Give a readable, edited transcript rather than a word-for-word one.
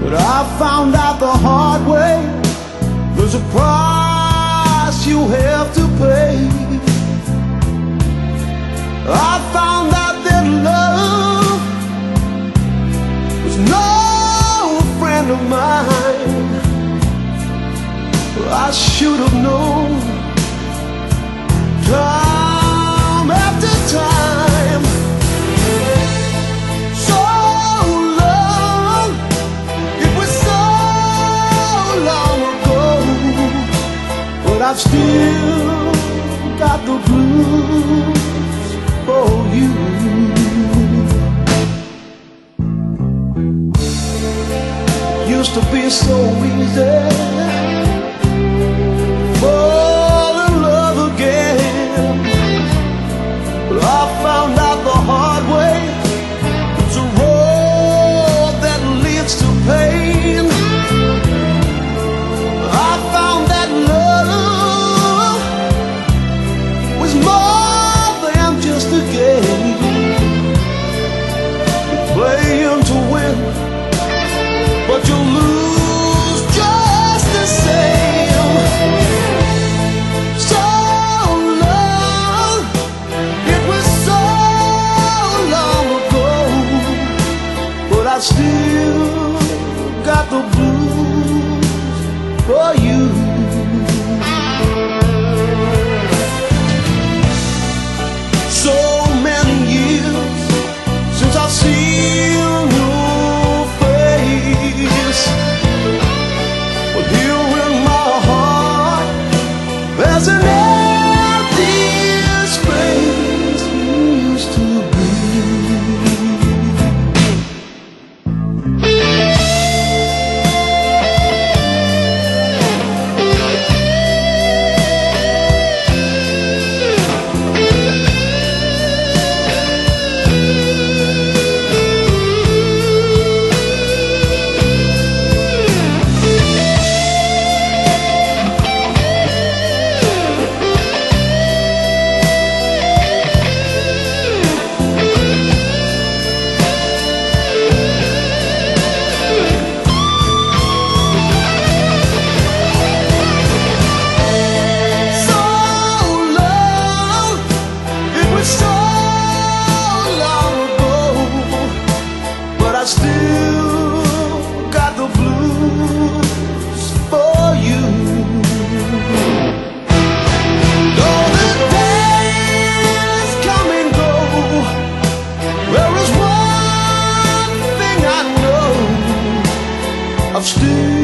But I found out the hard way, there's a price you have to pay. I found out that love was no friend of mine. I should have known time after time. So long, it was so long ago, but I've still got the blues for you. Used to be so easy fall in love again, but I found out the hard way, it's a road that leads to pain. I found that love was more than just a game, playing to win, but you lose just the same. So long, it was so long ago, but I still got the blues for you. So many years since I've seen your face, but here in my heart there's an empty space you used to be. I still got the blues for you. Though the days come and go, there is one thing I know, I've still